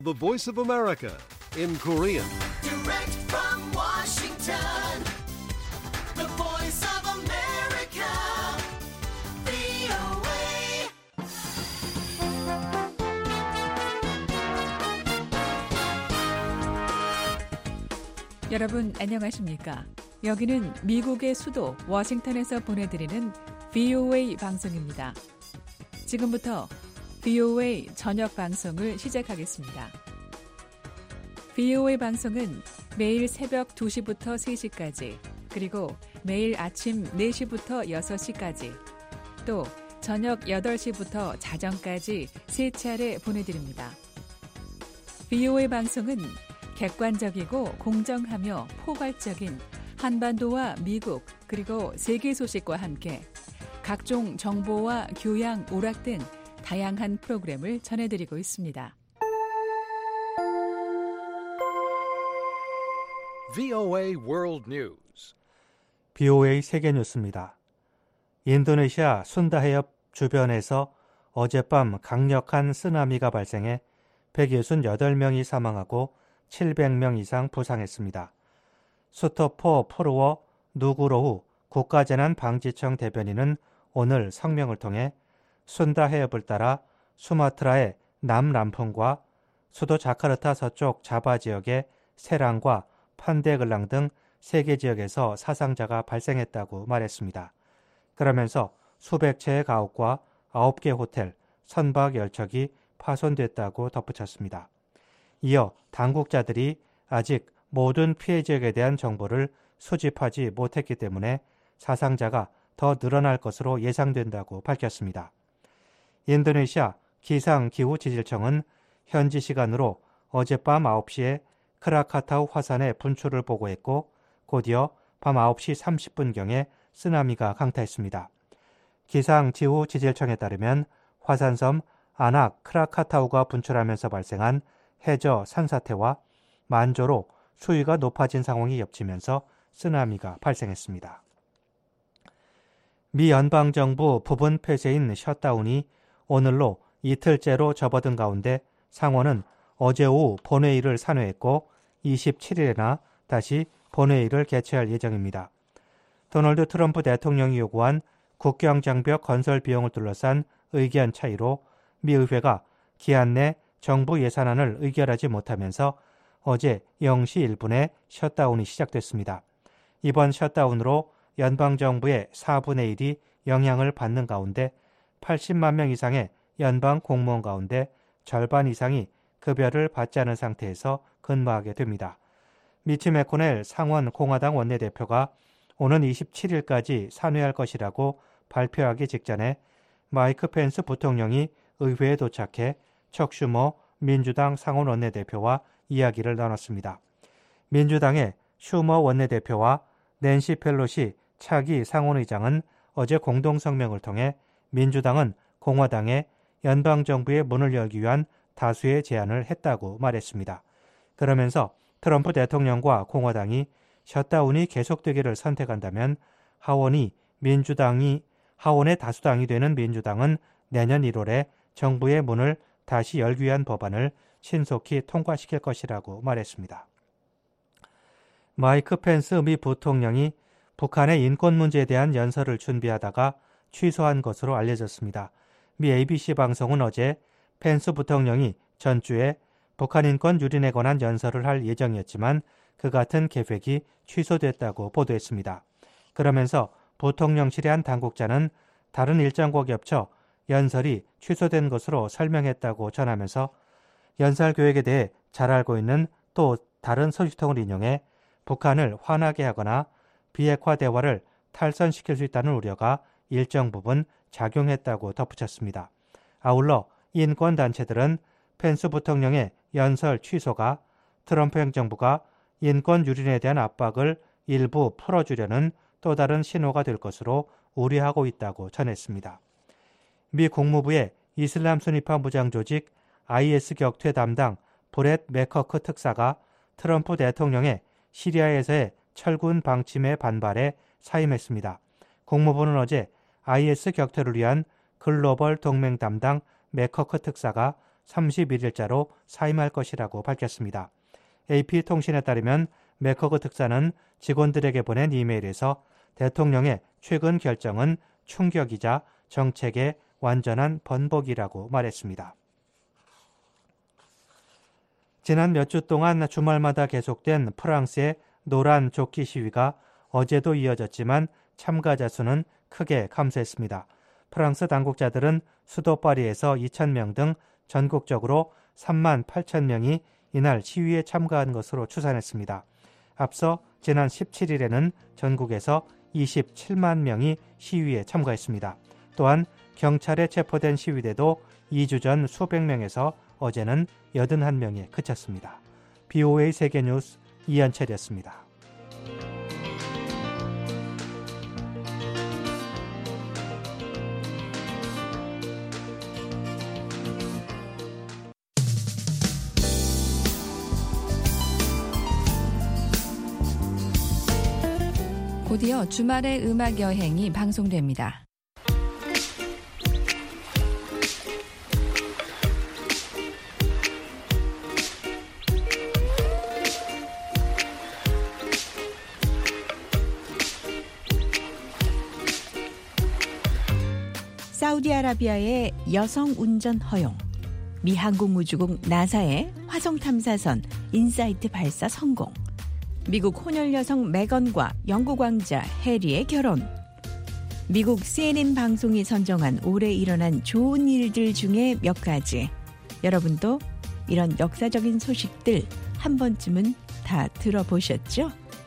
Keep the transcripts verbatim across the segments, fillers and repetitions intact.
The Voice of America in Korean. Direct from Washington, the Voice of America, 브이오에이. 여러분 안녕하십니까? 여기는 미국의 수도 워싱턴에서 보내드리는 브이오에이 방송입니다. 지금부터 브이오에이 저녁 방송을 시작하겠습니다. 브이오에이 방송은 매일 새벽 두 시부터 세 시까지, 그리고 매일 아침 네 시부터 여섯 시까지, 또 저녁 여덟 시부터 자정까지 세 차례 보내드립니다. 브이오에이 방송은 객관적이고 공정하며 포괄적인 한반도와 미국 그리고 세계 소식과 함께 각종 정보와 교양, 오락 등 다양한 프로그램을 전해드리고 있습니다. 브이오에이 World News. 브이오에이 세계 뉴스입니다. 인도네시아 순다 해협 주변에서 어젯밤 강력한 쓰나미가 발생해 백육십팔 명이 사망하고 칠백 명 이상 부상했습니다. 수토포 포르워 누구로우 국가재난방지청 대변인은 오늘 성명을 통해 순다 해협을 따라 수마트라의 남람풍과 수도 자카르타 서쪽 자바 지역의 세랑과 판데글랑 등 세 개 지역에서 사상자가 발생했다고 말했습니다. 그러면서 수백 채의 가옥과 아홉 개 호텔, 선박 열척이 파손됐다고 덧붙였습니다. 이어 당국자들이 아직 모든 피해 지역에 대한 정보를 수집하지 못했기 때문에 사상자가 더 늘어날 것으로 예상된다고 밝혔습니다. 인도네시아 기상기후지질청은 현지 시간으로 어젯밤 아홉 시에 크라카타우 화산의 분출을 보고했고 곧이어 밤 아홉 시 삼십 분경에 쓰나미가 강타했습니다. 기상지후지질청에 따르면 화산섬 아낙 크라카타우가 분출하면서 발생한 해저 산사태와 만조로 수위가 높아진 상황이 겹치면서 쓰나미가 발생했습니다. 미 연방정부 부분 폐쇄인 셧다운이 오늘로 이틀째로 접어든 가운데 상원은 어제 오후 본회의를 산회했고 이십칠 일에나 다시 본회의를 개최할 예정입니다. 도널드 트럼프 대통령이 요구한 국경장벽 건설 비용을 둘러싼 의견 차이로 미 의회가 기한 내 정부 예산안을 의결하지 못하면서 어제 영 시 일 분에 셧다운이 시작됐습니다. 이번 셧다운으로 연방정부의 사분의 일이 영향을 받는 가운데 팔십만 명 이상의 연방 공무원 가운데 절반 이상이 급여를 받지 않은 상태에서 근무하게 됩니다. 미치 매코넬 상원 공화당 원내대표가 오는 이십칠 일까지 산회할 것이라고 발표하기 직전에 마이크 펜스 부통령이 의회에 도착해 척 슈머 민주당 상원 원내대표와 이야기를 나눴습니다. 민주당의 슈머 원내대표와 낸시 펠로시 차기 상원의장은 어제 공동성명을 통해 민주당은 공화당에 연방정부의 문을 열기 위한 다수의 제안을 했다고 말했습니다. 그러면서 트럼프 대통령과 공화당이 셧다운이 계속되기를 선택한다면 하원이 민주당이 하원의 다수당이 되는 민주당은 내년 일월에 정부의 문을 다시 열기 위한 법안을 신속히 통과시킬 것이라고 말했습니다. 마이크 펜스 미 부통령이 북한의 인권 문제에 대한 연설을 준비하다가 취소한 것으로 알려졌습니다. 미 에이비씨 방송은 어제 펜스 부통령이 전주에 북한 인권 유린에 관한 연설을 할 예정이었지만 그 같은 계획이 취소됐다고 보도했습니다. 그러면서 부통령실의 한 당국자는 다른 일정과 겹쳐 연설이 취소된 것으로 설명했다고 전하면서 연설 계획에 대해 잘 알고 있는 또 다른 소식통을 인용해 북한을 화나게 하거나 비핵화 대화를 탈선시킬 수 있다는 우려가 일정 부분 작용했다고 덧붙였습니다. 아울러 인권단체들은 펜스 부통령의 연설 취소가 트럼프 행정부가 인권 유린에 대한 압박을 일부 풀어주려는 또 다른 신호가 될 것으로 우려하고 있다고 전했습니다. 미 국무부의 이슬람 순위파 무장조직 아이에스 격퇴 담당 브렛 맥커크 특사가 트럼프 대통령의 시리아에서의 철군 방침에 반발해 사임했습니다. 국무부는 어제 아이에스 격퇴를 위한 글로벌 동맹 담당 맥커크 특사가 삼십일 일자로 사임할 것이라고 밝혔습니다. 에이피 통신에 따르면 메커그 특사는 직원들에게 보낸 이메일에서 대통령의 최근 결정은 충격이자 정책의 완전한 번복이라고 말했습니다. 지난 몇 주 동안 주말마다 계속된 프랑스의 노란 조끼 시위가 어제도 이어졌지만 참가자 수는 크게 감소했습니다. 프랑스 당국자들은 수도 파리에서 이천 명 등 전국적으로 삼만 팔천 명이 이날 시위에 참가한 것으로 추산했습니다. 앞서 지난 십칠 일에는 전국에서 이십칠만 명이 시위에 참가했습니다. 또한 경찰에 체포된 시위대도 이 주 전 수백 명에서 어제는 팔십일 명에 그쳤습니다. 비오에이 세계뉴스 이현철이었습니다. 곧이어 주말의 음악 여행이 방송됩니다. 사우디아라비아의 여성 운전 허용, 미 항공우주국 나사의 화성 탐사선 인사이트 발사 성공, 미국 혼혈 여성 메건과 영국 왕자 해리의 결혼, 미국 씨엔엔 방송이 선정한 올해 일어난 좋은 일들 중에 몇 가지. 여러분도 이런 역사적인 소식들 한 번쯤은 다 들어보셨죠?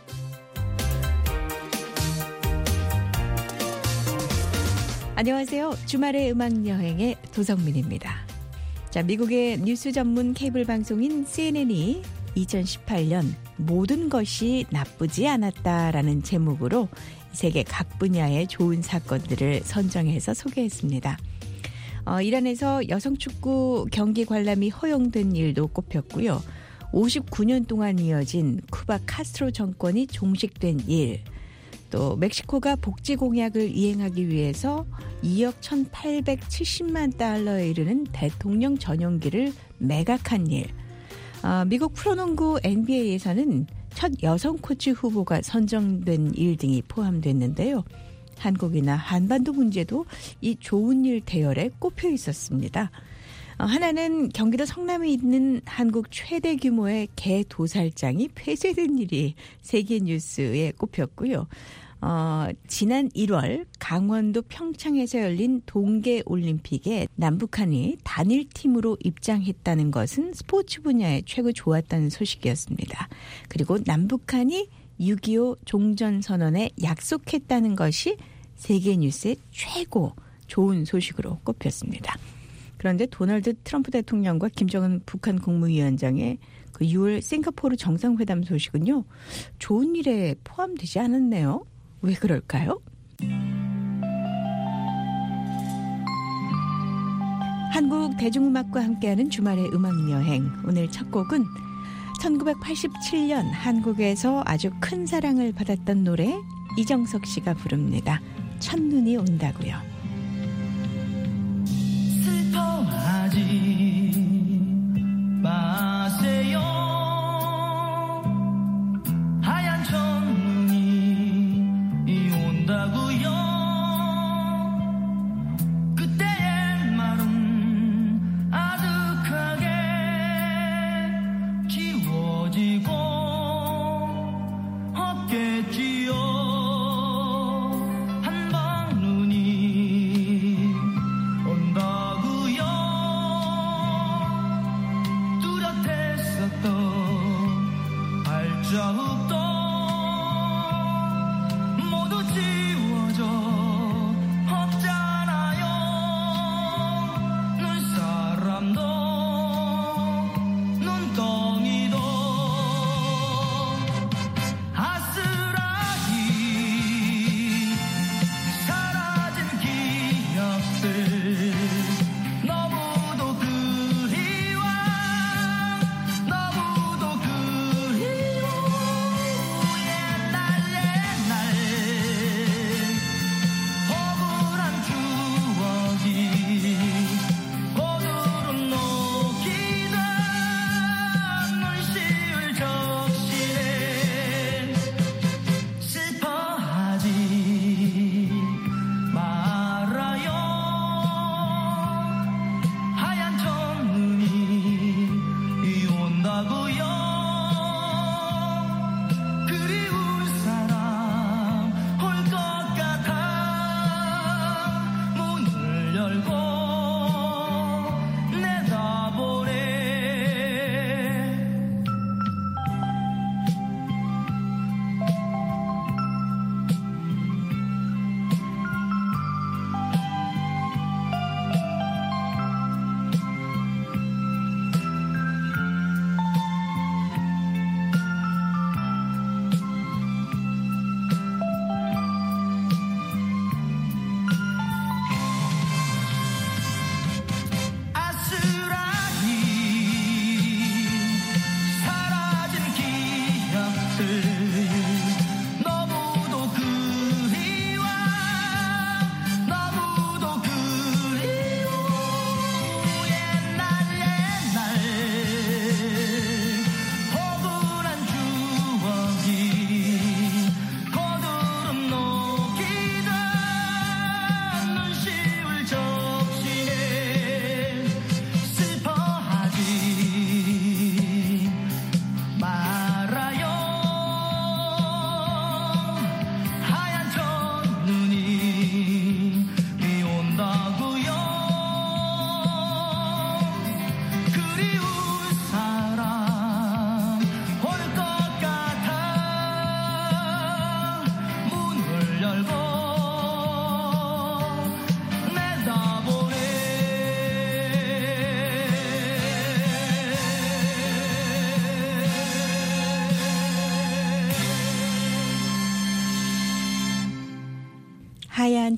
안녕하세요. 주말의 음악여행의 도성민입니다. 자, 미국의 뉴스 전문 케이블 방송인 씨엔엔이 이천십팔 년 모든 것이 나쁘지 않았다라는 제목으로 세계 각 분야의 좋은 사건들을 선정해서 소개했습니다. 어, 이란에서 여성축구 경기 관람이 허용된 일도 꼽혔고요. 오십구 년 동안 이어진 쿠바 카스트로 정권이 종식된 일, 또 멕시코가 복지 공약을 이행하기 위해서 이억 천팔백칠십만 달러에 이르는 대통령 전용기를 매각한 일, 어, 미국 프로농구 엔비에이에서는 첫 여성 코치 후보가 선정된 일 등이 포함됐는데요. 한국이나 한반도 문제도 이 좋은 일 대열에 꼽혀 있었습니다. 어, 하나는 경기도 성남에 있는 한국 최대 규모의 개 도살장이 폐쇄된 일이 세계 뉴스에 꼽혔고요. 어, 지난 일월 강원도 평창에서 열린 동계올림픽에 남북한이 단일팀으로 입장했다는 것은 스포츠 분야에 최고 좋았다는 소식이었습니다. 그리고 남북한이 육이오 종전선언에 약속했다는 것이 세계뉴스의 최고 좋은 소식으로 꼽혔습니다. 그런데 도널드 트럼프 대통령과 김정은 북한 국무위원장의 그 유월 싱가포르 정상회담 소식은요, 좋은 일에 포함되지 않았네요. 왜 그럴까요? 한국 대중음악과 함께하는 주말의 음악여행. 오늘 첫 곡은 천구백팔십칠 년 한국에서 아주 큰 사랑을 받았던 노래 이정석 씨가 부릅니다. 첫눈이 온다고요. 슬퍼하지 마세요. 하얀 첫눈이 온다고요. 그때의 마음 아득하게 지워지고 없겠지요. 한방 눈이 온다고요.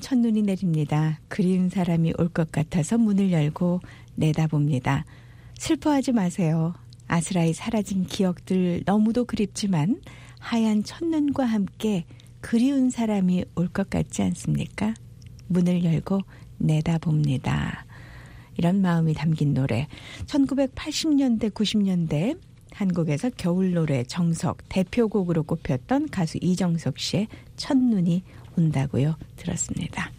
첫눈이 내립니다. 그리운 사람이 올 것 같아서 문을 열고 내다봅니다. 슬퍼하지 마세요. 아스라이 사라진 기억들 너무도 그립지만 하얀 첫눈과 함께 그리운 사람이 올 것 같지 않습니까? 문을 열고 내다봅니다. 이런 마음이 담긴 노래. 천구백팔십 년대, 구십 년대 한국에서 겨울 노래 정석 대표곡으로 꼽혔던 가수 이정석 씨의 첫눈이 온다고요. 들었습니다.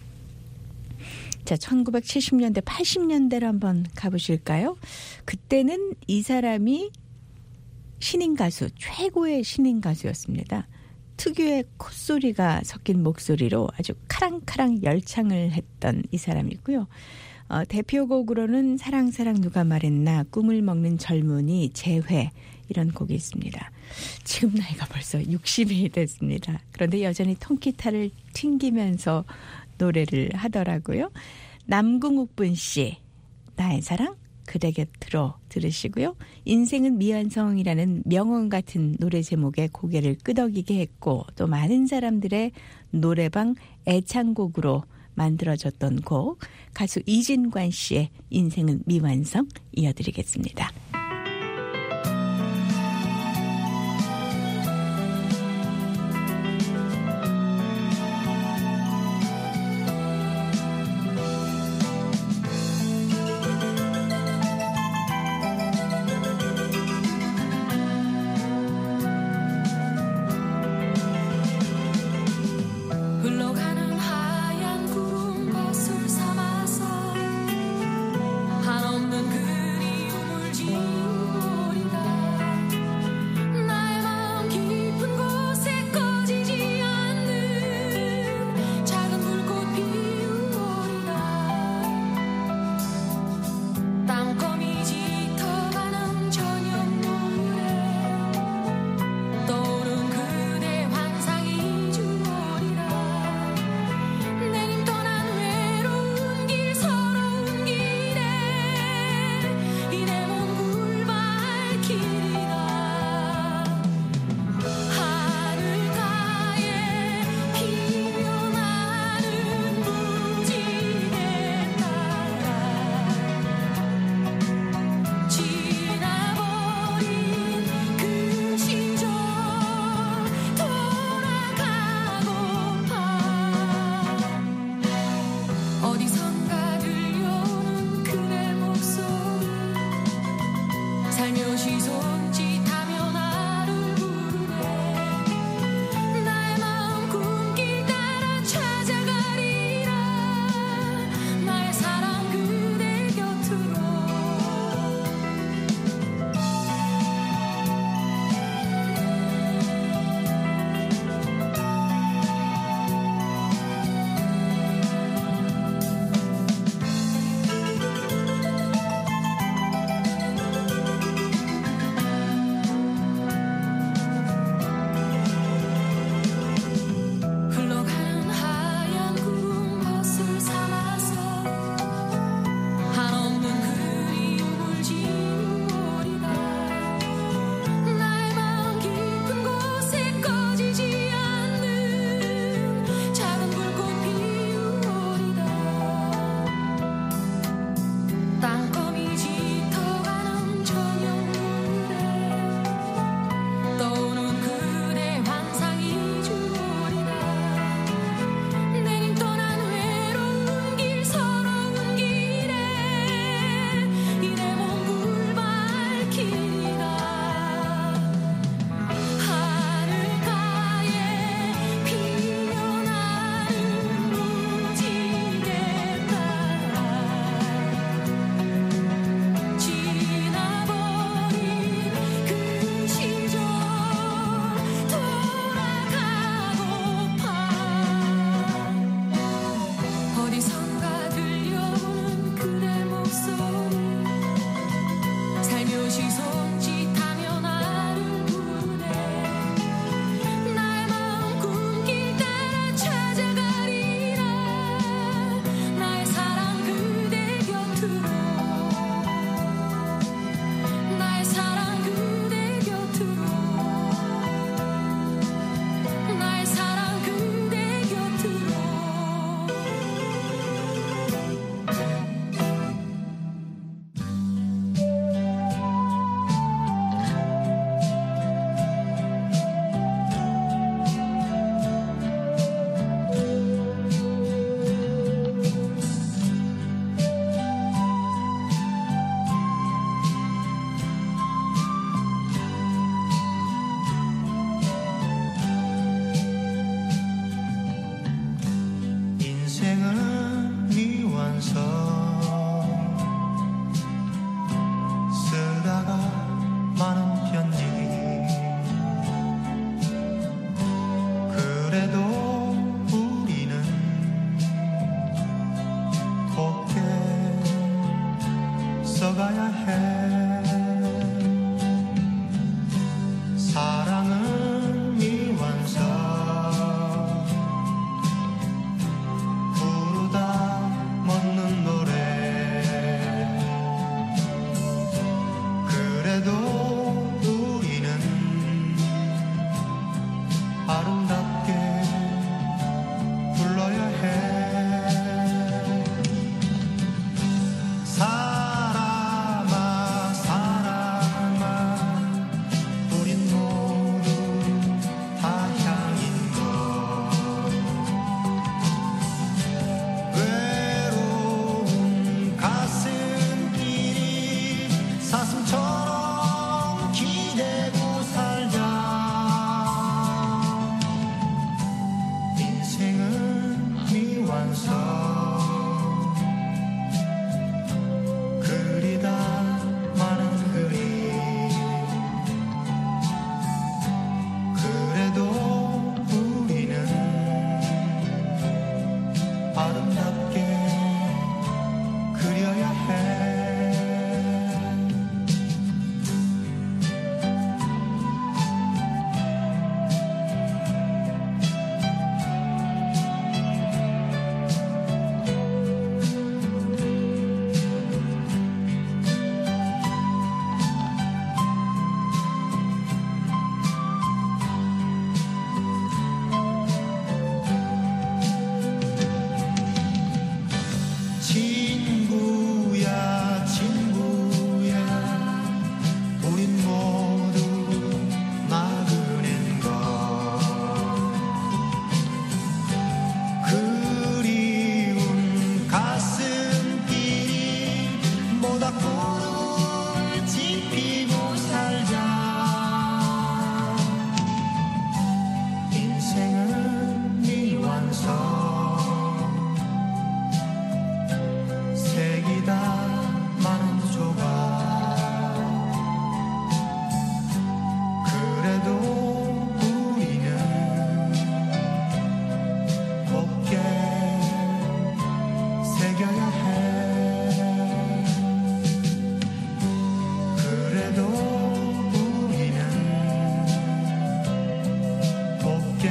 자, 천구백칠십 년대, 팔십 년대로 한번 가보실까요? 그때는 이 사람이 신인 가수, 최고의 신인 가수였습니다. 특유의 콧소리가 섞인 목소리로 아주 카랑카랑 열창을 했던 이 사람이고요. 어, 대표곡으로는 사랑사랑 누가 말했나, 꿈을 먹는 젊은이, 재회 이런 곡이 있습니다. 지금 나이가 벌써 육십이 됐습니다. 그런데 여전히 통기타를 튕기면서 노래를 하더라고요. 남궁옥분 씨, 나의 사랑 그대 곁으로 들으시고요. 인생은 미완성이라는 명언 같은 노래 제목에 고개를 끄덕이게 했고 또 많은 사람들의 노래방 애창곡으로 만들어졌던 곡 가수 이진관 씨의 인생은 미완성 이어드리겠습니다. 흘러가는 하얀 구름 것을 삼아서 한없는 그리움을 지니 모두 막으는 것 그리운 가슴길이 모닥불을 지피고 살자 인생은 미완성 색이다 많은 조각 그래도 우리는 곱게 새겨야 해 그래도 우리는 곱게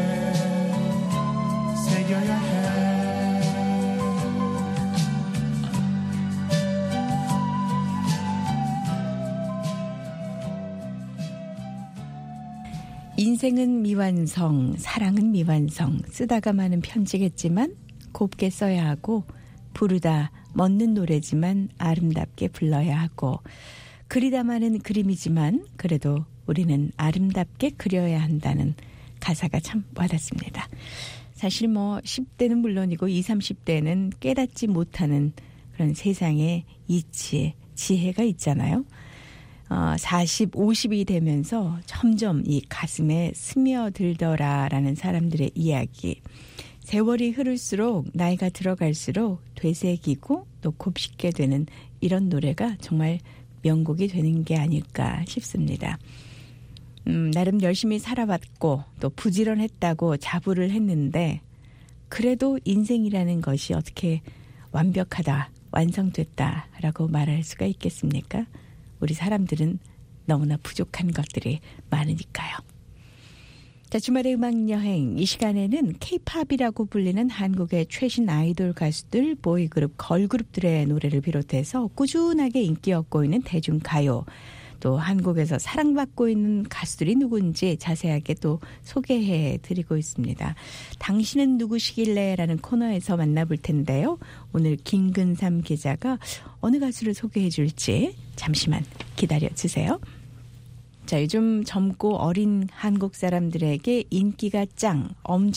새겨야 해 인생은 미완성, 사랑은 미완성. 쓰다가 많은 편지겠지만 곱게 써야 하고 부르다 멋는 노래지만 아름답게 불러야 하고 그리다 많은 그림이지만 그래도 우리는 아름답게 그려야 한다는 가사가 참 와닿습니다. 사실 뭐 십 대는 물론이고 이십, 삼십 대는 깨닫지 못하는 그런 세상의 이치에 지혜가 있잖아요. 어, 사십, 오십이 되면서 점점 이 가슴에 스며들더라라는 사람들의 이야기. 세월이 흐를수록 나이가 들어갈수록 되새기고 또 곱씹게 되는 이런 노래가 정말 명곡이 되는 게 아닐까 싶습니다. 음, 나름 열심히 살아왔고 또 부지런했다고 자부를 했는데 그래도 인생이라는 것이 어떻게 완벽하다, 완성됐다라고 말할 수가 있겠습니까? 우리 사람들은 너무나 부족한 것들이 많으니까요. 자, 주말의 음악여행 이 시간에는 K-팝이라고 불리는 한국의 최신 아이돌 가수들, 보이그룹, 걸그룹들의 노래를 비롯해서 꾸준하게 인기 얻고 있는 대중가요, 또 한국에서 사랑받고 있는 가수들이 누군지 자세하게 또 소개해 드리고 있습니다. 당신은 누구시길래? 라는 코너에서 만나볼 텐데요. 오늘 김근삼 기자가 어느 가수를 소개해 줄지 잠시만 기다려 주세요. 자, 요즘 젊고 어린 한국 사람들에게 인기가 짱,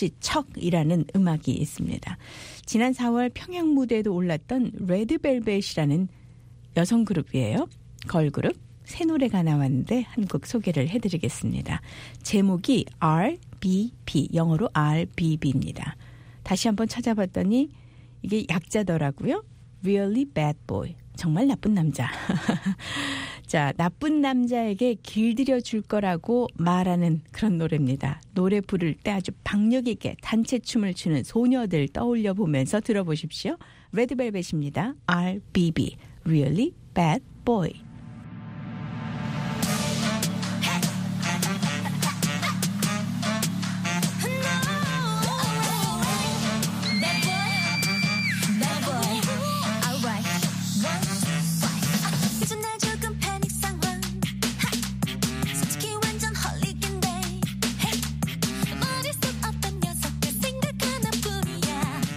엄지척이라는 음악이 있습니다. 지난 사월 평양 무대에도 올랐던 레드벨벳이라는 여성 그룹이에요. 걸그룹. 새 노래가 나왔는데 한 곡 소개를 해드리겠습니다. 제목이 알 비 비, 영어로 알 비 비입니다. 다시 한번 찾아봤더니 이게 약자더라고요. Really bad boy. 정말 나쁜 남자. 자, 나쁜 남자에게 길들여 줄 거라고 말하는 그런 노래입니다. 노래 부를 때 아주 박력 있게 단체 춤을 추는 소녀들 떠올려 보면서 들어보십시오. 레드벨벳입니다. 알 비 비. Really bad boy.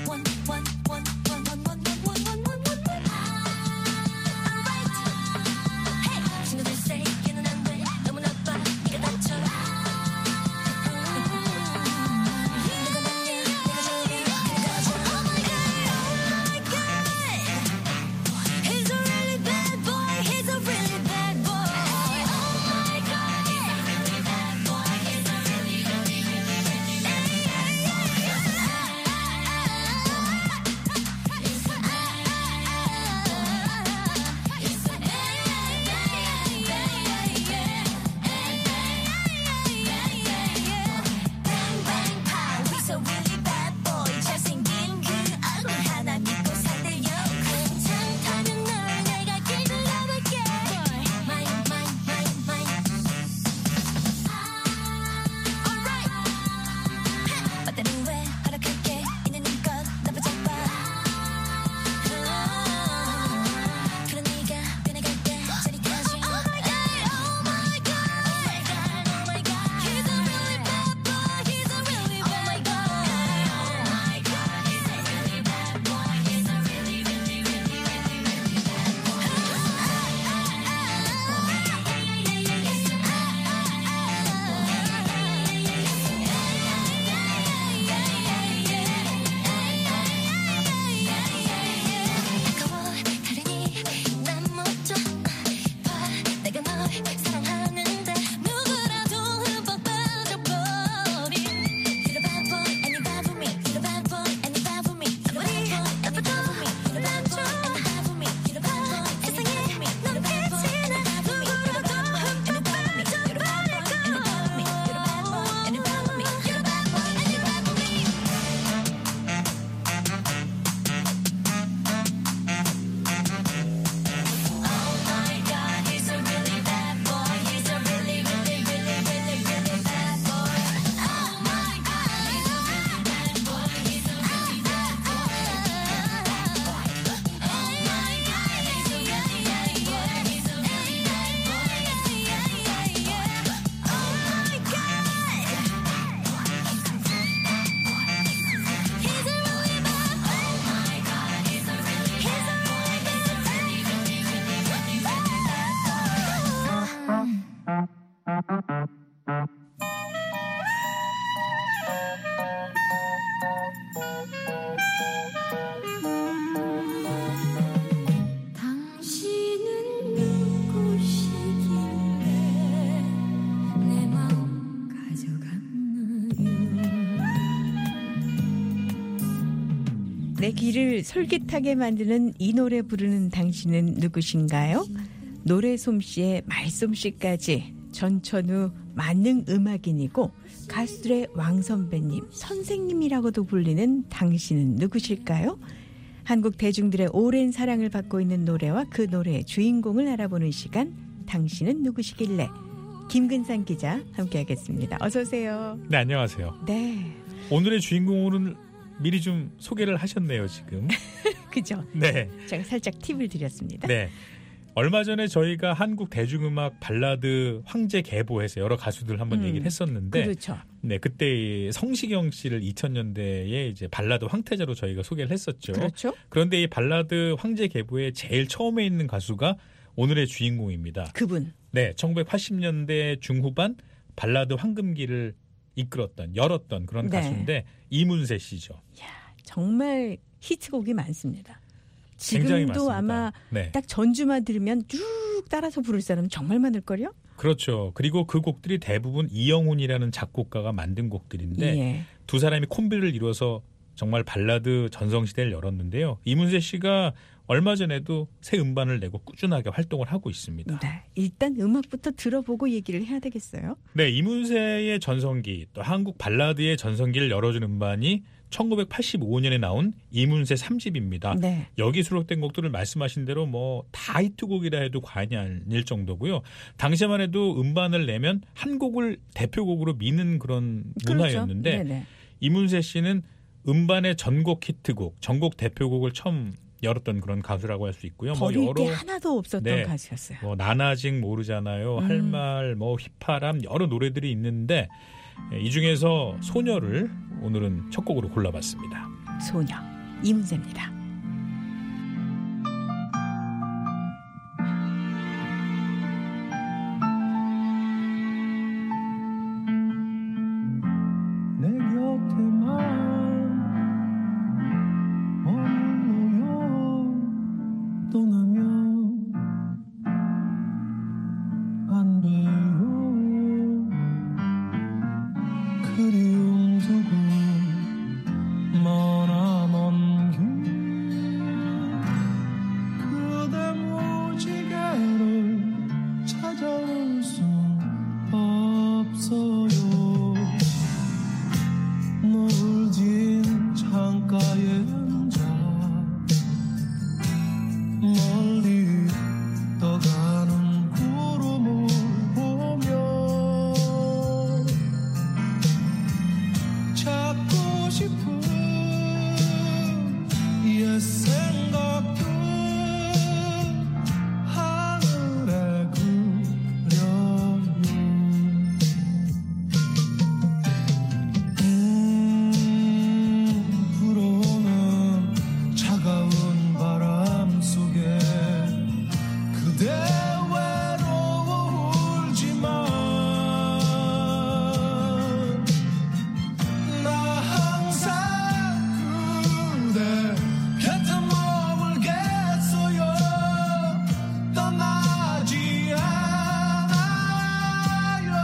One, one, one, one, one, one, one, one, one, one, one. 내 귀를 솔깃하게 만드는 이 노래 부르는 당신은 누구신가요? 노래 솜씨에 말솜씨까지 전천후 만능 음악인이고 가수들의 왕선배님, 선생님이라고도 불리는 당신은 누구실까요? 한국 대중들의 오랜 사랑을 받고 있는 노래와 그 노래의 주인공을 알아보는 시간, 당신은 누구시길래? 김근상 기자 함께하겠습니다. 어서 오세요. 네, 안녕하세요. 네. 오늘의 주인공은 미리 좀 소개를 하셨네요, 지금. 그죠? 네. 제가 살짝 팁을 드렸습니다. 네. 얼마 전에 저희가 한국 대중음악 발라드 황제 계보해서 여러 가수들 한번 음, 얘기를 했었는데, 그렇죠. 네, 그때 성시경 씨를 이천 년대에 이제 발라드 황태자로 저희가 소개를 했었죠. 그렇죠. 그런데 이 발라드 황제 계보에 제일 처음에 있는 가수가 오늘의 주인공입니다. 그분. 네, 천구백팔십 년대 중후반 발라드 황금기를 이끌었던, 열었던 그런 네. 가수인데 이문세 씨죠. 이야, 정말 히트곡이 많습니다. 굉장히 지금도 많습니다. 아마 네. 딱 전주만 들으면 쭉 따라서 부를 사람은 정말 많을걸요? 그렇죠. 그리고 그 곡들이 대부분 이영훈이라는 작곡가가 만든 곡들인데 예. 두 사람이 콤비를 이뤄서 정말 발라드 전성시대를 열었는데요. 이문세 씨가 얼마 전에도 새 음반을 내고 꾸준하게 활동을 하고 있습니다. 네, 일단 음악부터 들어보고 얘기를 해야 되겠어요. 네, 이문세의 전성기, 또 한국 발라드의 전성기를 열어준 음반이 천구백팔십오 년에 나온 이문세 삼 집입니다. 네. 여기 수록된 곡들을 말씀하신 대로 뭐 다 히트곡이라 해도 과언이 아닐 정도고요. 당시만 해도 음반을 내면 한 곡을 대표곡으로 미는 그런 문화였는데 그렇죠. 네네. 이문세 씨는 음반의 전곡 히트곡, 전곡 대표곡을 처음 열었던 그런 가수라고 할 수 있고요. 뭐 버릴 여러 게 하나도 없었던 네. 가수였어요. 뭐 나나직 모르잖아요. 음. 할 말, 뭐 휘파람 여러 노래들이 있는데 이 중에서 소녀를 오늘은 첫 곡으로 골라봤습니다. 소녀 이문세입니다. 내 곁에만 머물러요. 떠나면 안 돼요. 그리움 두고 머나먼 길 그대 무지개를 찾아올 수 없어요. 노을진 창가에 앉아 멀리 떠가는 구름을 보며 찾고 싶은 옛 생각들 하늘에 그려요. 음, 불어오는 차가운 바람 속에 그대 외로워 울지만 나 항상 그대 곁에 머물겠어요. 떠나지 않아요.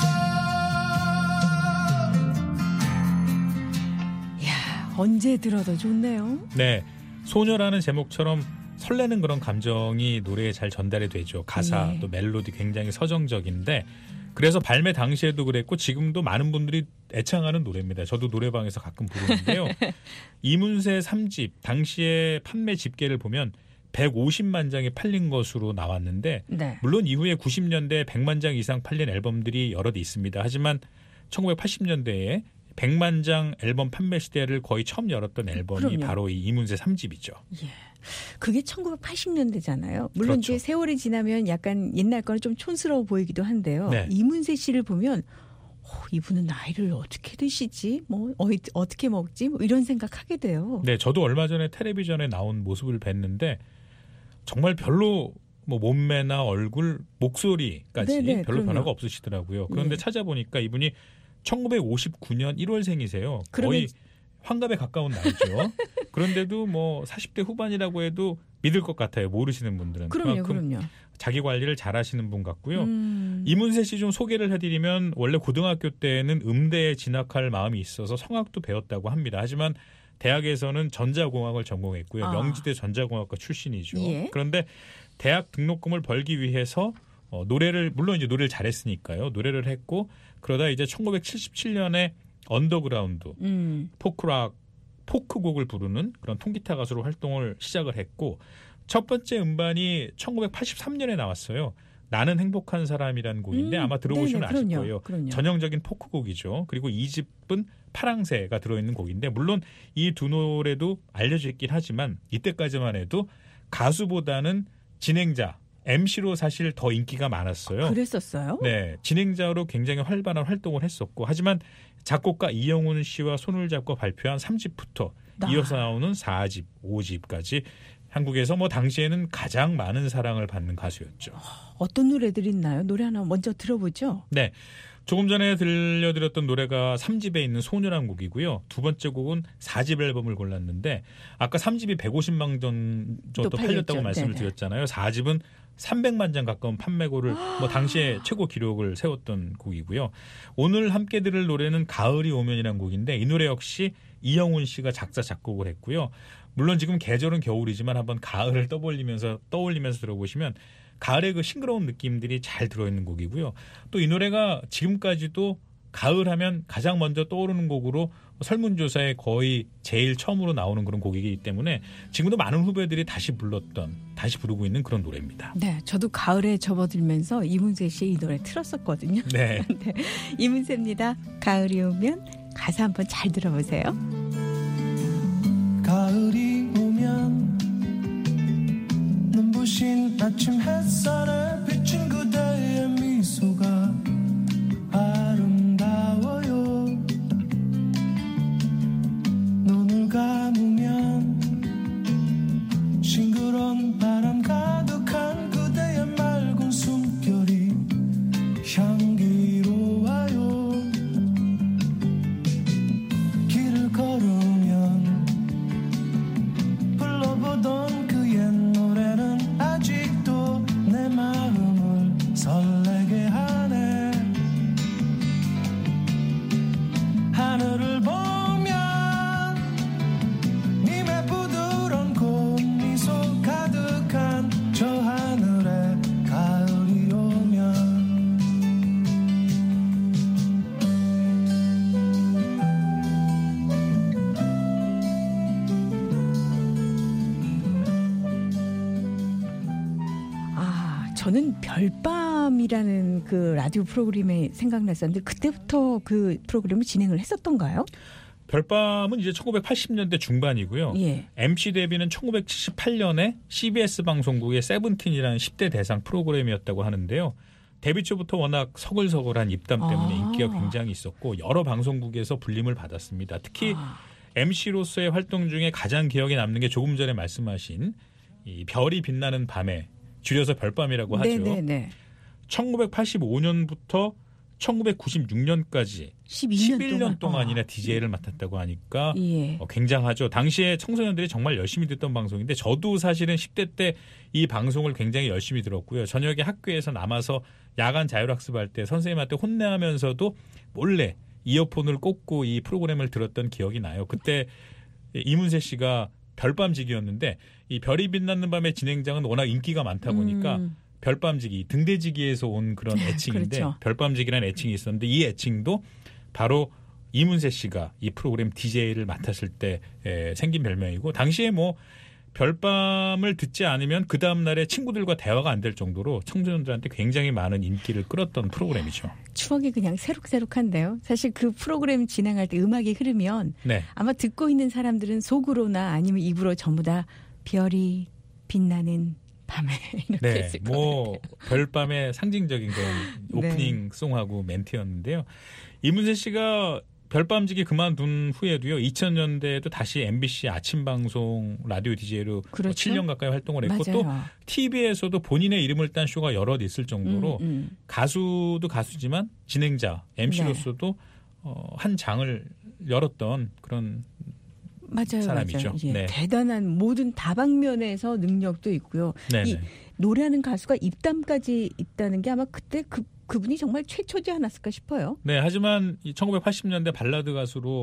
이야, 언제 들어도 좋네요. 네, 소녀라는 제목처럼 설레는 그런 감정이 노래에 잘 전달이 되죠. 가사 네. 또 멜로디 굉장히 서정적인데 그래서 발매 당시에도 그랬고 지금도 많은 분들이 애창하는 노래입니다. 저도 노래방에서 가끔 부르는데요. 이문세 삼 집 당시에 판매 집계를 보면 백오십만 장이 팔린 것으로 나왔는데 네. 물론 이후에 구십 년대 백만 장 이상 팔린 앨범들이 여럿 있습니다. 하지만 천구백팔십 년대에 백만 장 앨범 판매 시대를 거의 처음 열었던 앨범이 그럼요. 바로 이 이문세 삼 집이죠. 예. 그게 천구백팔십 년대잖아요. 물론 그렇죠. 이제 세월이 지나면 약간 옛날 거는 좀 촌스러워 보이기도 한데요. 네. 이문세 씨를 보면 어, 이분은 나이를 어떻게 드시지? 뭐 어, 어떻게 먹지? 뭐 이런 생각하게 돼요. 네, 저도 얼마 전에 텔레비전에 나온 모습을 뵀는데 정말 별로 뭐 몸매나 얼굴, 목소리까지 네네, 별로 그럼요. 변화가 없으시더라고요. 그런데 네. 찾아보니까 이분이 천구백오십구 년 일월생이세요. 그러면- 거의 환갑에 가까운 나이죠. 그런데도 뭐 사십 대 후반이라고 해도 믿을 것 같아요. 모르시는 분들은. 그럼요, 그만큼 그럼요. 자기 관리를 잘하시는 분 같고요. 음. 이문세 씨 좀 소개를 해드리면 원래 고등학교 때는 음대에 진학할 마음이 있어서 성악도 배웠다고 합니다. 하지만 대학에서는 전자공학을 전공했고요. 아. 명지대 전자공학과 출신이죠. 예. 그런데 대학 등록금을 벌기 위해서 어, 노래를 물론 이제 노래를 잘했으니까요. 노래를 했고 그러다 이제 천구백칠십칠 년에 언더그라운드 음. 포크락 포크곡을 부르는 그런 통기타 가수로 활동을 시작을 했고 첫 번째 음반이 천구백팔십삼 년에 나왔어요. 나는 행복한 사람이라는 곡인데 음, 아마 들어보시면 네네, 아실 그럼요, 거예요. 그럼요. 전형적인 포크곡이죠. 그리고 이 집은 파랑새가 들어있는 곡인데 물론 이 두 노래도 알려져 있긴 하지만 이때까지만 해도 가수보다는 진행자, 엠시로 사실 더 인기가 많았어요. 그랬었어요? 네, 진행자로 굉장히 활발한 활동을 했었고 하지만 작곡가 이영훈 씨와 손을 잡고 발표한 삼 집부터 아. 이어서 나오는 사 집, 오 집까지 한국에서 뭐 당시에는 가장 많은 사랑을 받는 가수였죠. 어떤 노래들이 있나요? 노래 하나 먼저 들어보죠. 네. 조금 전에 들려드렸던 노래가 삼 집에 있는 소녀란 곡이고요. 두 번째 곡은 사 집 앨범을 골랐는데 아까 삼 집이 백오십만 전 정도 또 팔렸다고 팔렸죠. 말씀을 네네. 드렸잖아요. 사 집은 삼백만 장 가까운 판매고를 뭐 당시에 최고 기록을 세웠던 곡이고요. 오늘 함께 들을 노래는 가을이 오면이라는 곡인데 이 노래 역시 이영훈 씨가 작사 작곡을 했고요. 물론 지금 계절은 겨울이지만 한번 가을을 떠올리면서 떠올리면서 들어보시면 가을의 그 싱그러운 느낌들이 잘 들어있는 곡이고요. 또 이 노래가 지금까지도 가을 하면 가장 먼저 떠오르는 곡으로 설문조사에 거의 제일 처음으로 나오는 그런 곡이기 때문에 지금도 많은 후배들이 다시 불렀던, 다시 부르고 있는 그런 노래입니다. 네, 저도 가을에 접어들면서 이문세 씨의 이 노래 틀었었거든요. 네. 네, 이문세입니다. 가을이 오면 가사 한번 잘 들어보세요. 가을이 오면 눈부신 아침 햇살에 비친 그대의 미소가 아름다워요. 눈을 감으면 싱그러운 바람 가득한 그대의 맑은 숨결이 향기로워요. 길을 걸으면 불러보던 그 옛 노래는 아직도 내 마음을 설레게 하네. 하늘을 보면 님의 부드러운 꽃미소 가득한 저 하늘에 가을이 오면 아, 저는 별밤이라는 그 라디오 프로그램이 생각났었는데 그때부터 그 프로그램을 진행을 했었던가요? 별밤은 이제 천구백팔십 년대 중반이고요. 예. 엠씨 데뷔는 천구백칠십팔 년에 씨비에스 방송국의 세븐틴이라는 십 대 대상 프로그램이었다고 하는데요. 데뷔 초부터 워낙 서글서글한 입담 때문에 아. 인기가 굉장히 있었고 여러 방송국에서 불림을 받았습니다. 특히 아. 엠씨로서의 활동 중에 가장 기억에 남는 게 조금 전에 말씀하신 이 별이 빛나는 밤에 줄여서 별밤이라고 하죠. 네네네. 천구백팔십오 년부터 천구백구십육 년까지 십이 년 십일 년 동안. 동안이나 어. 디제이를 맡았다고 하니까 예. 어, 굉장하죠. 당시에 청소년들이 정말 열심히 듣던 방송인데 저도 사실은 십 대 때 이 방송을 굉장히 열심히 들었고요. 저녁에 학교에서 남아서 야간 자율학습할 때 선생님한테 혼내하면서도 몰래 이어폰을 꽂고 이 프로그램을 들었던 기억이 나요. 그때 이문세 씨가 별밤지기였는데 이 별이 빛나는 밤의 진행자는 워낙 인기가 많다 보니까 음. 별밤지기, 등대지기에서 온 그런 애칭인데 그렇죠. 별밤지기라는 애칭이 있었는데 이 애칭도 바로 이문세 씨가 이 프로그램 디제이를 맡았을 때 에, 생긴 별명이고 당시에 뭐 별밤을 듣지 않으면 그 다음 날에 친구들과 대화가 안 될 정도로 청소년들한테 굉장히 많은 인기를 끌었던 프로그램이죠. 추억이 그냥 새록새록한데요. 사실 그 프로그램 진행할 때 음악이 흐르면 네. 아마 듣고 있는 사람들은 속으로나 아니면 입으로 전부 다 별이 빛나는 밤에 이렇게 네, 했을 뭐 거예요. 별밤의 상징적인 그런 네. 오프닝 송하고 멘트였는데요. 이문세 씨가 별밤지기 그만둔 후에도요. 이천 년대에도 다시 엠비씨 아침 방송 라디오 디제이로 그렇죠. 칠 년 가까이 활동을 했고 또 맞아요. 티비에서도 본인의 이름을 딴 쇼가 여럿 있을 정도로 음, 음. 가수도 가수지만 진행자 엠씨로서도 어, 한 장을 열었던 그런 맞아요, 사람이죠. 맞아요. 예, 네. 대단한 모든 다방면에서 능력도 있고요. 네네. 이 노래하는 가수가 입담까지 있다는 게 아마 그때 그 그분이 정말 최초지 않았을까 싶어요. 네, 하지만 이 천구백팔십 년대 발라드 가수로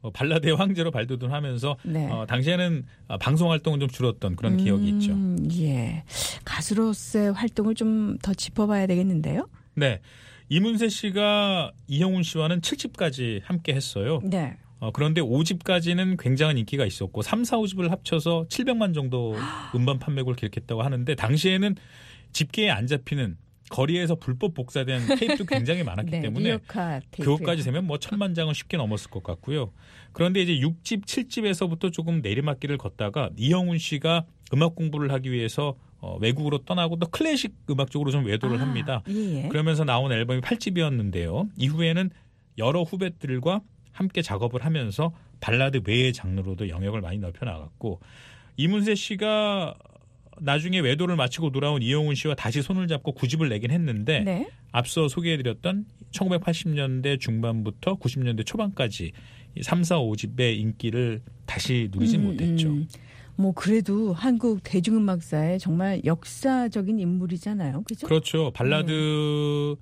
어, 발라드의 황제로 발돋움하면서 네. 어, 당시에는 어, 방송 활동은 좀 줄었던 그런 기억이 음, 있죠. 예. 가수로서의 활동을 좀 더 짚어봐야 되겠는데요. 네. 이문세 씨가 이형훈 씨와는 칠 집까지 함께 했어요. 네. 어, 그런데 오 집까지는 굉장한 인기가 있었고 삼, 사, 오 집을 합쳐서 칠백만 정도 음반 판매고를 기록했다고 하는데 당시에는 집계에 안 잡히는 거리에서 불법 복사된 테이프도 굉장히 많았기 네, 때문에 리어카 테이프. 그것까지 세면 뭐 천만 장은 쉽게 넘었을 것 같고요. 그런데 이제 육 집, 칠 집에서부터 조금 내리막길을 걷다가 이형훈 씨가 음악 공부를 하기 위해서 어, 외국으로 떠나고 또 클래식 음악 쪽으로 좀 외도를 아, 합니다. 예. 그러면서 나온 앨범이 팔 집이었는데요. 이후에는 여러 후배들과 함께 작업을 하면서 발라드 외의 장르로도 영역을 많이 넓혀 나갔고 이문세 씨가 나중에 외도를 마치고 돌아온 이형훈 씨와 다시 손을 잡고 구 집을 내긴 했는데 네. 앞서 소개해드렸던 천구백팔십 년대 중반부터 구십 년대 초반까지 삼, 사, 오 집의 인기를 다시 누리지 음, 못했죠. 음. 뭐 그래도 한국 대중음악사의 정말 역사적인 인물이잖아요. 그죠? 그렇죠. 발라드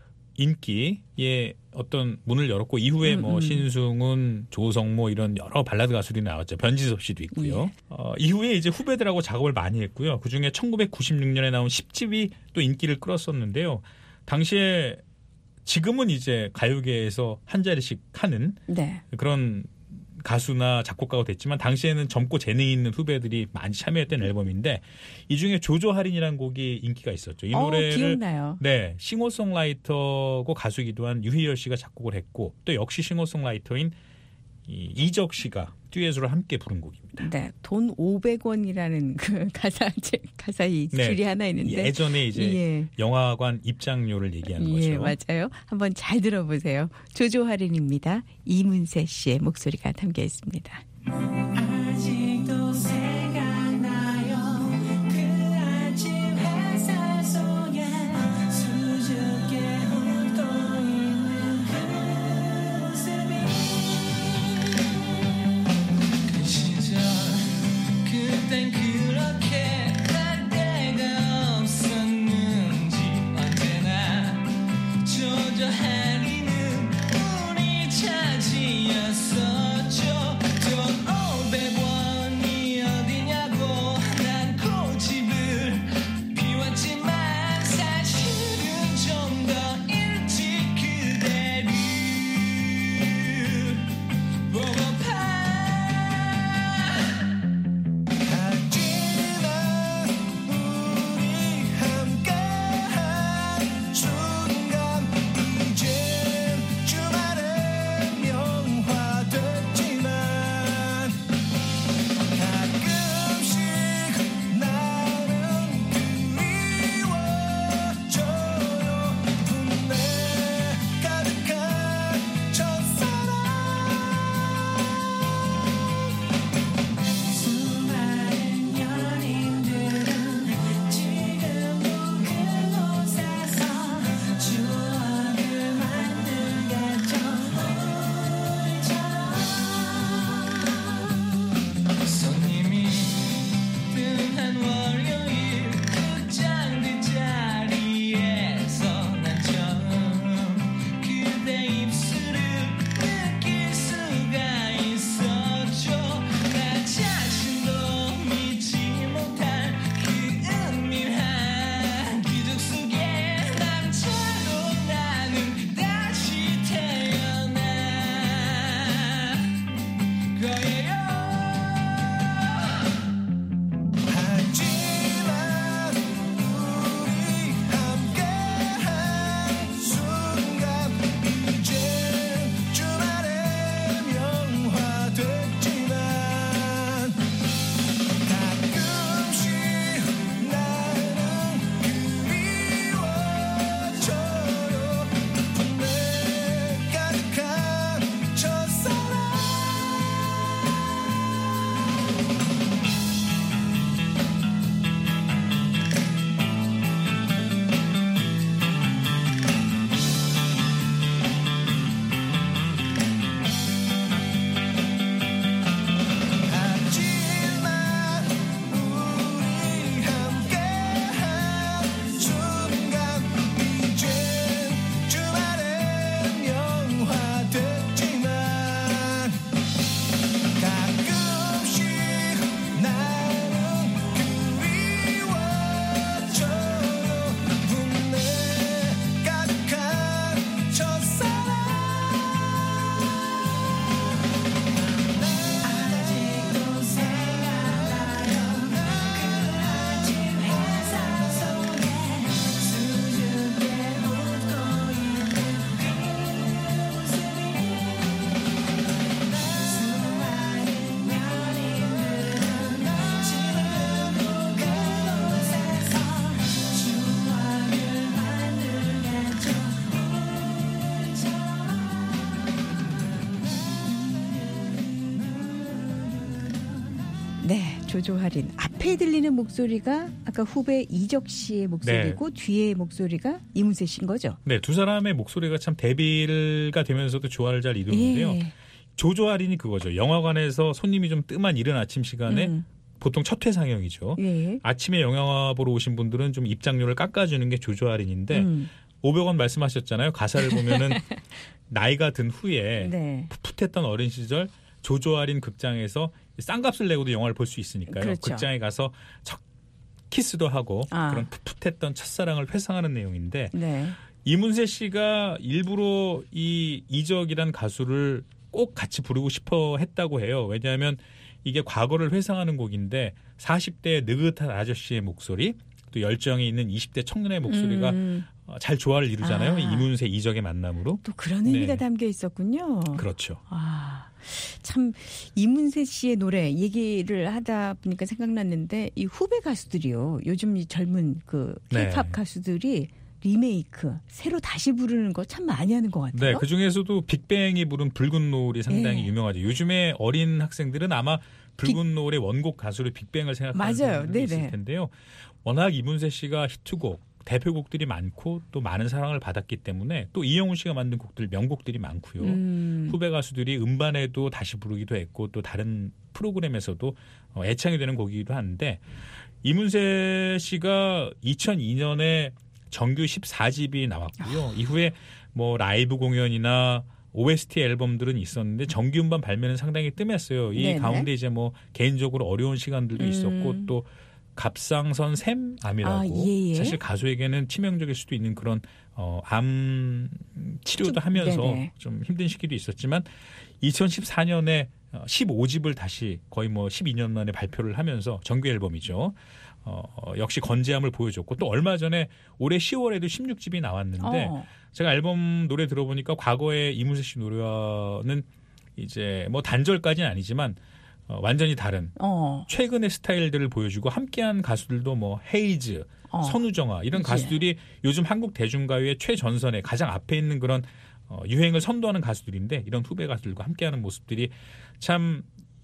인기의 어떤 문을 열었고 이후에 음, 뭐 음. 신승훈, 조성모 이런 여러 발라드 가수들이 나왔죠. 변지섭 씨도 있고요. 예. 어, 이후에 이제 후배들하고 작업을 많이 했고요. 그중에 천구백구십육 년에 나온 십 집이 또 인기를 끌었었는데요. 당시에 지금은 이제 가요계에서 한 자리씩 하는 네. 그런 가수나 작곡가가 됐지만 당시에는 젊고 재능이 있는 후배들이 많이 참여했던 앨범인데 이 중에 조조할인이라는 곡이 인기가 있었죠. 이 어, 노래를 기억나요. 네, 싱어송라이터고 가수이기도 한 유희열 씨가 작곡을 했고 또 역시 싱어송라이터인 이 이적 씨가 듀엣으로 함께 부른 곡입니다. 네, 돈 오백 원이라는 그 가사 가사 이 네, 줄이 하나 있는데 예전에 이제 예. 영화관 입장료를 얘기하는 거죠. 예, 맞아요. 한번 잘 들어보세요. 조조 할인입니다. 이문세 씨의 목소리가 담겨 있습니다. 아직도 생각나요 그 아침 햇살 속에 수줍게 웃고 있는 그 모습이 그 시절 그땐 그렇게 할 데가 없었는지 언제나 조조 할인은 우리 차지였었죠. 돈 오백 원이 어디냐고 난 고집을 피웠지만 사실은 좀 더 일찍 그대를 보고파. 하지만 우리 함께한 순간 이제 조조할인. 앞에 들리는 목소리가 아까 후배 이적 씨의 목소리고 네. 뒤에 목소리가 이문세 씨인 거죠? 네, 두 사람의 목소리가 참 대비가 되면서도 조화를 잘 이루는데요. 예. 조조할인이 그거죠. 영화관에서 손님이 좀 뜸한 이른 아침 시간에 음. 보통 첫 회 상영이죠. 예. 아침에 영화 보러 오신 분들은 좀 입장료를 깎아주는 게 조조할인인데 음. 오백 원 말씀하셨잖아요. 가사를 보면은 나이가 든 후에 네. 풋풋했던 어린 시절 조조할인 극장에서 싼값을 내고도 영화를 볼 수 있으니까요. 그렇죠. 극장에 가서 첫 키스도 하고 아. 그런 풋풋했던 첫사랑을 회상하는 내용인데 네. 이문세 씨가 일부러 이 이적이란 가수를 꼭 같이 부르고 싶어 했다고 해요. 왜냐하면 이게 과거를 회상하는 곡인데 사십 대의 느긋한 아저씨의 목소리 또 열정이 있는 이십 대 청년의 목소리가 음. 잘 조화를 이루잖아요. 아. 이문세 이적의 만남으로. 또 그런 의미가 네. 담겨 있었군요. 그렇죠. 아, 참 이문세 씨의 노래 얘기를 하다 보니까 생각났는데 이 후배 가수들이요. 요즘 이 젊은 그 힙합 네. 가수들이 리메이크 새로 다시 부르는 거 참 많이 하는 것 같아요. 네, 그중에서도 빅뱅이 부른 붉은 노을이 상당히 네. 유명하죠. 요즘에 어린 학생들은 아마 붉은 빅... 노을의 원곡 가수로 빅뱅을 생각하는 사람들이 있을 텐데요. 워낙 이문세 씨가 히트곡, 대표곡들이 많고 또 많은 사랑을 받았기 때문에 또 이영훈 씨가 만든 곡들 명곡들이 많고요. 음. 후배 가수들이 음반에도 다시 부르기도 했고 또 다른 프로그램에서도 애창이 되는 곡이기도 한데 이문세 씨가 이천이 년에 정규 십사 집이 나왔고요. 아. 이후에 뭐 라이브 공연이나 오에스티 앨범들은 있었는데 정규 음반 발매는 상당히 뜸했어요. 이 네네. 가운데 이제 뭐 개인적으로 어려운 시간들도 음. 있었고 또 갑상선 샘암이라고 아, 예, 예. 사실 가수에게는 치명적일 수도 있는 그런 어, 암 치료도 좀, 하면서 네네. 좀 힘든 시기도 있었지만 이천십사 년에 십오 집을 다시 거의 뭐 십이 년 만에 발표를 하면서 정규 앨범이죠. 어, 역시 건재함을 보여줬고 또 얼마 전에 올해 시월에도 십육 집이 나왔는데 어. 제가 앨범 노래 들어보니까 과거에 이문세 씨 노래와는 이제 뭐 단절까지는 아니지만 어, 완전히 다른 어. 최근의 스타일들을 보여주고 함께한 가수들도 뭐 헤이즈, 어. 선우정아 이런 그치. 가수들이 요즘 한국 대중가요의 최전선에 가장 앞에 있는 그런 어, 유행을 선도하는 가수들인데 이런 후배 가수들과 함께하는 모습들이 참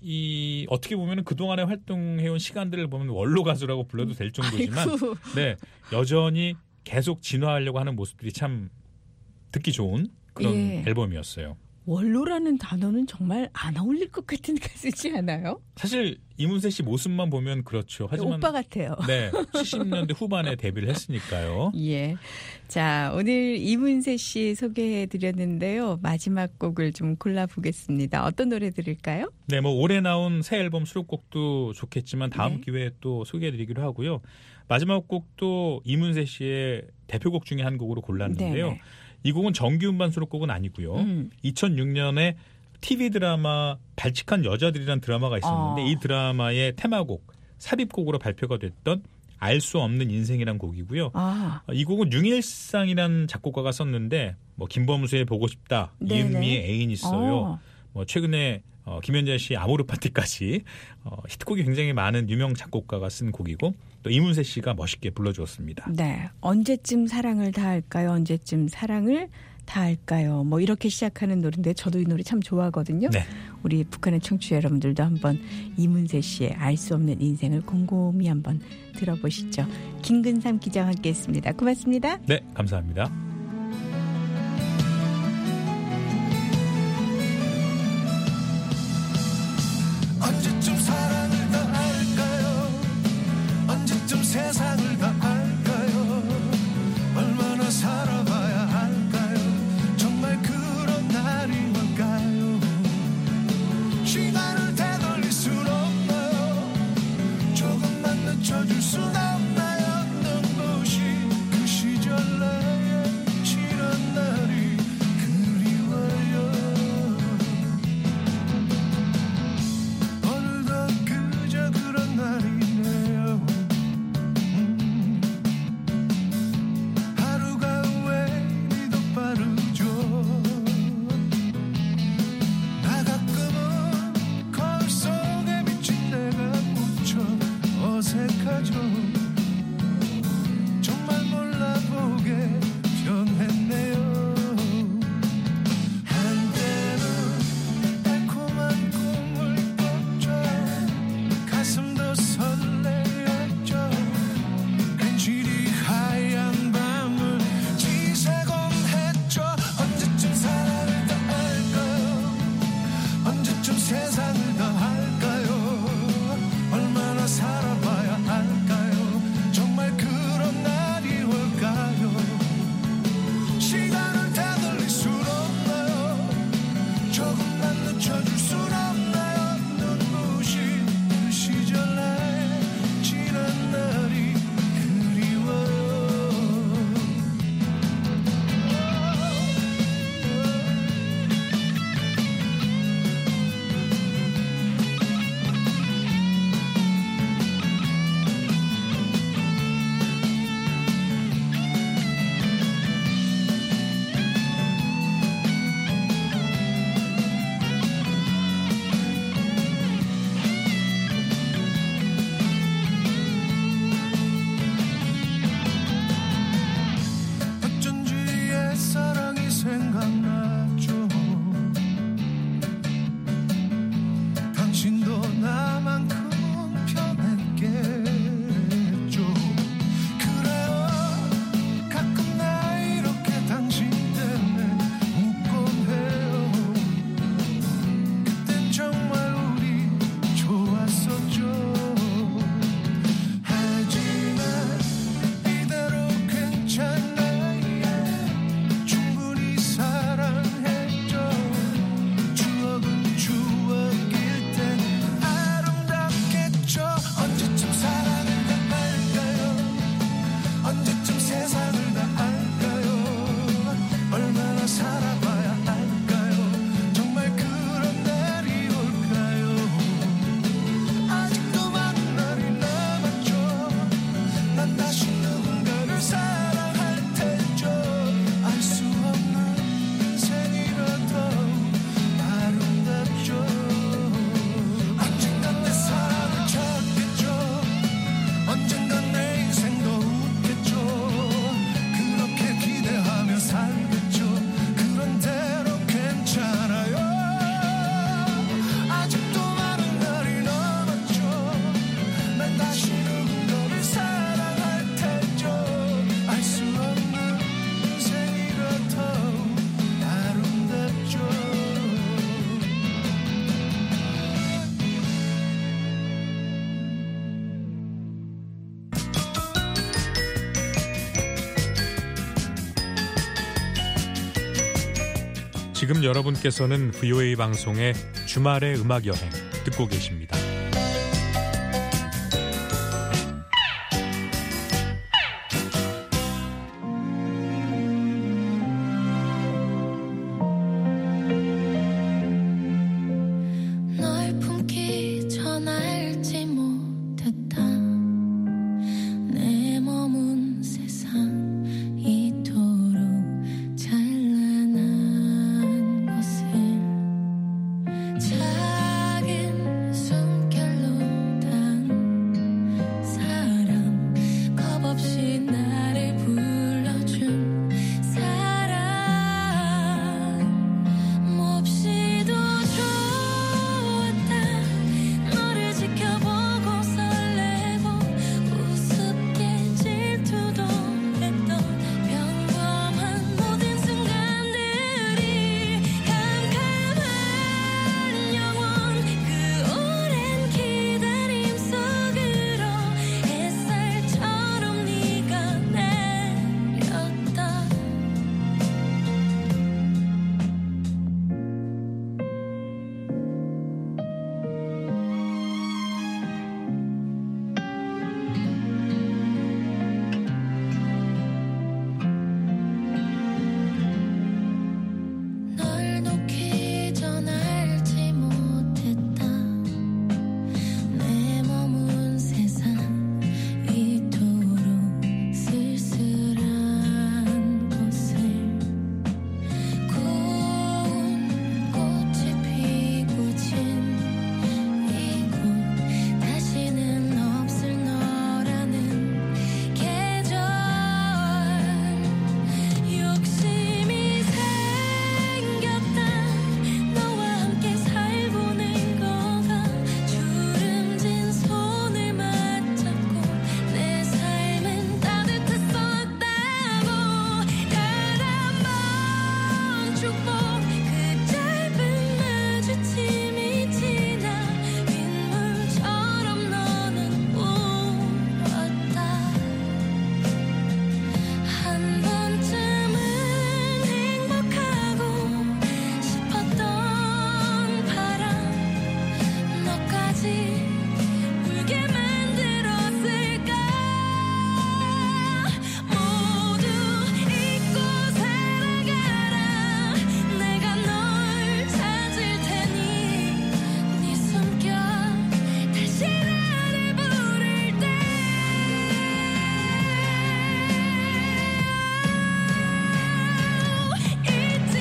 이 어떻게 보면 그동안에 활동해온 시간들을 보면 원로 가수라고 불러도 될 정도지만 아이고. 네 여전히 계속 진화하려고 하는 모습들이 참 듣기 좋은 그런 예. 앨범이었어요. 원로라는 단어는 정말 안 어울릴 것 같은 가수지 않아요? 사실 이문세 씨 모습만 보면 그렇죠. 하지만 오빠 같아요. 네, 칠십 년대 후반에 데뷔를 했으니까요. 예. 자, 오늘 이문세 씨 소개해드렸는데요. 마지막 곡을 좀 골라보겠습니다. 어떤 노래 들을까요? 네, 뭐 올해 나온 새 앨범 수록곡도 좋겠지만 다음 네. 기회에 또 소개해드리기로 하고요. 마지막 곡도 이문세 씨의 대표곡 중에 한 곡으로 골랐는데요. 네네. 이 곡은 정규 음반 수록곡은 아니고요. 음. 이천육 년에 티비 드라마 발칙한 여자들이라는 드라마가 있었는데 어. 이 드라마의 테마곡, 삽입곡으로 발표가 됐던 알 수 없는 인생이란 곡이고요. 아. 이 곡은 융일상이라는 작곡가가 썼는데 뭐 김범수의 보고 싶다, 네네. 이은미의 애인 있어요. 어. 뭐 최근에 어, 김연자 씨의 아모르 파티까지 어, 히트곡이 굉장히 많은 유명 작곡가가 쓴 곡이고 또 이문세 씨가 멋있게 불러주었습니다. 네, 언제쯤 사랑을 다 할까요? 언제쯤 사랑을 다 할까요? 뭐 이렇게 시작하는 노래인데 저도 이 노래 참 좋아하거든요. 네. 우리 북한의 청취자 여러분들도 한번 이문세 씨의 알 수 없는 인생을 곰곰이 한번 들어보시죠. 김근삼 기자와 함께했습니다. 고맙습니다. 네, 감사합니다. 언제쯤 사랑을 다 할까요? 언제쯤 세상을 다 알까요? 얼마나 살아봐야 할까요? 정말 그런 날인 걸까요? 시간을 되돌릴 순 없나요? 조금만 늦춰줄 순 없나요? 눈부신 그 시절 나의 지금 여러분께서는 브이오에이 방송의 주말의 음악 여행 듣고 계십니다. 널 품기 전 알지 못했다. 내 머문 세상 이토록 찬란한 것을 작은 숨결로 단 사람 겁없이 나를 불러준 사람 몹시도 좋았다. 너를 지켜보고 설레고 우습게 질투도 했던 평범한 모든 순간들이 캄캄한 영원 그 오랜 기다림 속으로 햇살처럼 네가 내렸다. 널 놓기 전 알지 못했다. 내 머문 세상 이토록 쓸쓸한 곳을 고운 꽃이 피고 진 이곳 다시는 없을 너라는 계절 욕심이 생겼다. 너와 함께 살고는 거가 주름진 손을 맞잡고 내 삶은 따뜻했었다고. 가라만 축복 그 짧은 마주침이 지나 빗물처럼 너는 울었다. 한 번쯤은 행복하고 싶었던 바람 너까지 울게 만들었을까. 모두 잊고 살아가라. 내가 널 찾을 테니 네 숨결 다시 나를 부를 때 잊지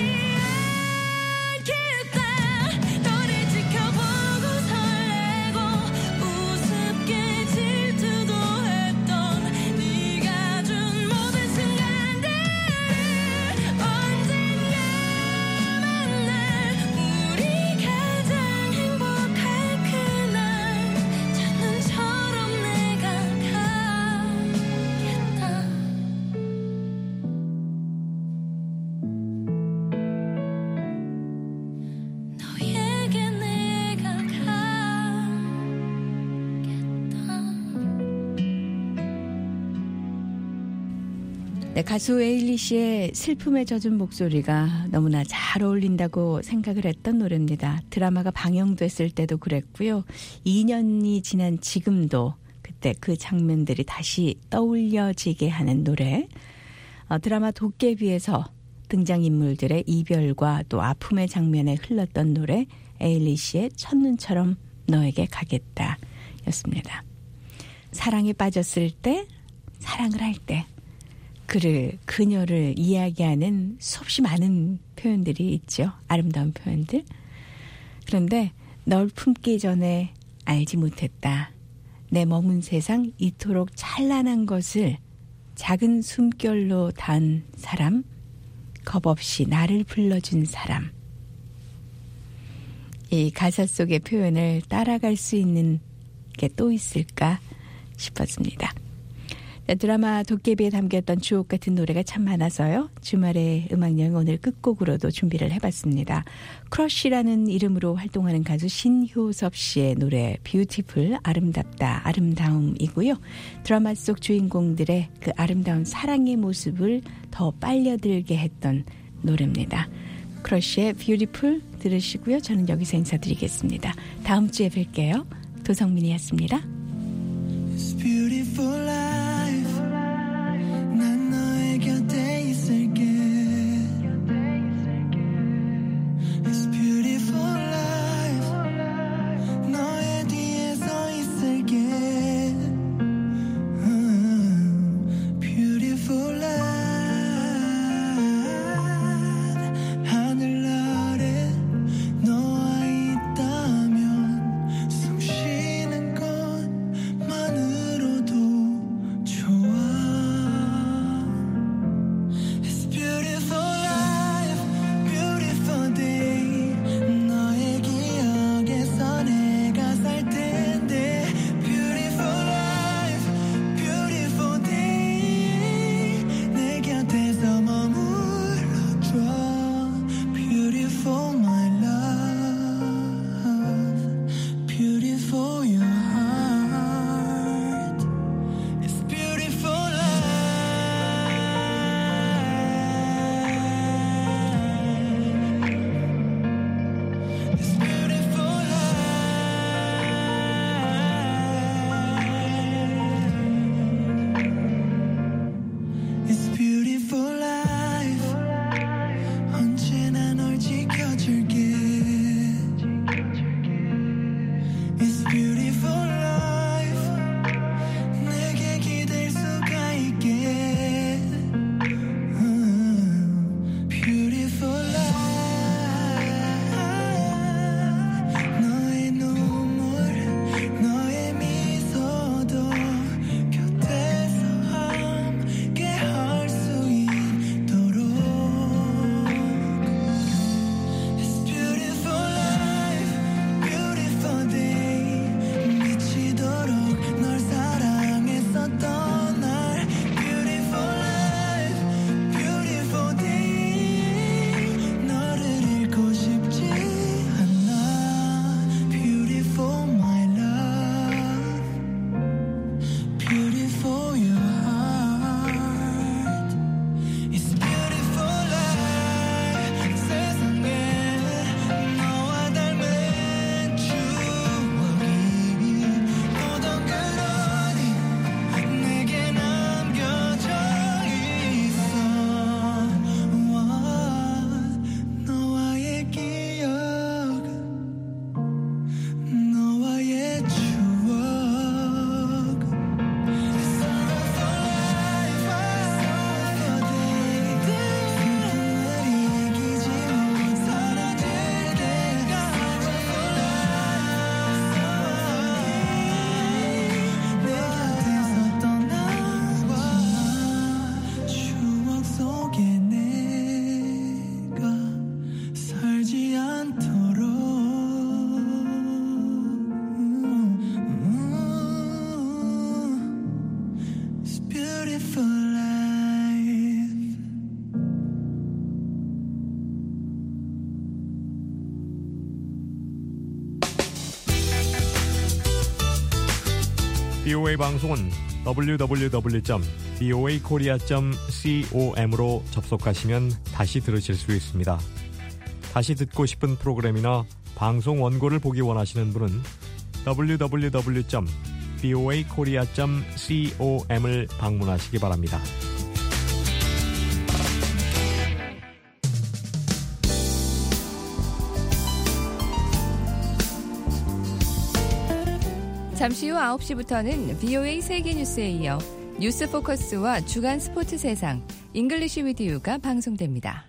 않겠다. 너를 지켜보고 설레고 우습게 질투도 했던 네가 준 모든 순간들을 언젠가 만날 우리 가장 행복할 그날 첫눈처럼 내가 가겠다. 너에게 내가 가겠다. 네, 가수 에일리시의 슬픔에 젖은 목소리가 너무나 잘 어울린다고 생각을 했던 노래입니다. 드라마가 방영됐을 때도 그랬고요. 이 년이 지난 지금도 그때 그 장면들이 다시 떠올려지게 하는 노래. 어, 드라마 도깨비에서 등장인물들의 이별과 또 아픔의 장면에 흘렀던 노래 에일리시의 첫눈처럼 너에게 가겠다 였습니다. 사랑에 빠졌을 때, 사랑을 할 때 그를, 그녀를 이야기하는 수없이 많은 표현들이 있죠. 아름다운 표현들. 그런데 널 품기 전에 알지 못했다. 내 머문 세상 이토록 찬란한 것을 작은 숨결로 단 사람, 겁없이 나를 불러준 사람. 이 가사 속의 표현을 따라갈 수 있는 게 또 있을까 싶었습니다. 드라마 도깨비에 담겼던 주옥 같은 노래가 참 많아서요. 주말의 음악여행 오늘 끝곡으로도 준비를 해봤습니다. 크러쉬라는 이름으로 활동하는 가수 신효섭 씨의 노래 뷰티풀, 아름답다, 아름다움이고요. 드라마 속 주인공들의 그 아름다운 사랑의 모습을 더 빨려들게 했던 노래입니다. 크러쉬의 뷰티풀 들으시고요. 저는 여기서 인사드리겠습니다. 다음 주에 뵐게요. 도성민이었습니다. It's beautiful life. 난 너의 곁에 있을게. It's beautiful life. 너의 뒤에 서 있을게. 음, beautiful life. 하늘 아래 너와 있다면 숨 쉬는 것만으로도 좋아. It's beautiful life, beautiful day. 너의 기억에서 내가 살 텐데. Beautiful life, beautiful day. 내 곁에서 머물러줘. Beautiful my love, beautiful your heart. It's beautiful life. It's beautiful life. It's beautiful life. 언제나 널 지켜줄게. It's beautiful life. 내게 기댈 수가 있게. 음, beautiful life. 너의 눈물, 너의 미소도 곁에서 함께 할 수 있도록. It's beautiful life, beautiful day. 미치도록 널 사랑했었던 날. Beautiful life, beautiful day. 너를 잃고 싶지 않아. Beautiful my love, beautiful your heart. It's beautiful life. 세상에 너와 닮은 추억이 또 덩그러니 내게 남겨져 있어. 와, 너와의 기억, 너와의 추억. It's all for life, all for day. 슬픔을 이기지 못해 사라질게. All for life. 내 곁에서 떠나와 추억 속에 내가 살지 않도록. It's beautiful life. 비오에이 방송은 더블유 더블유 더블유 점 비오에이 코리아 점 com으로 접속하시면 다시 들으실 수 있습니다. 다시 듣고 싶은 프로그램이나 방송 원고를 보기 원하시는 분은 더블유 더블유 더블유 점 비오에이 코리아 점 com을 방문하시기 바랍니다. 잠시 후 아홉 시부터는 비오에이 세계뉴스에 이어 뉴스 포커스와 주간 스포츠 세상 잉글리시 위드 유가 방송됩니다.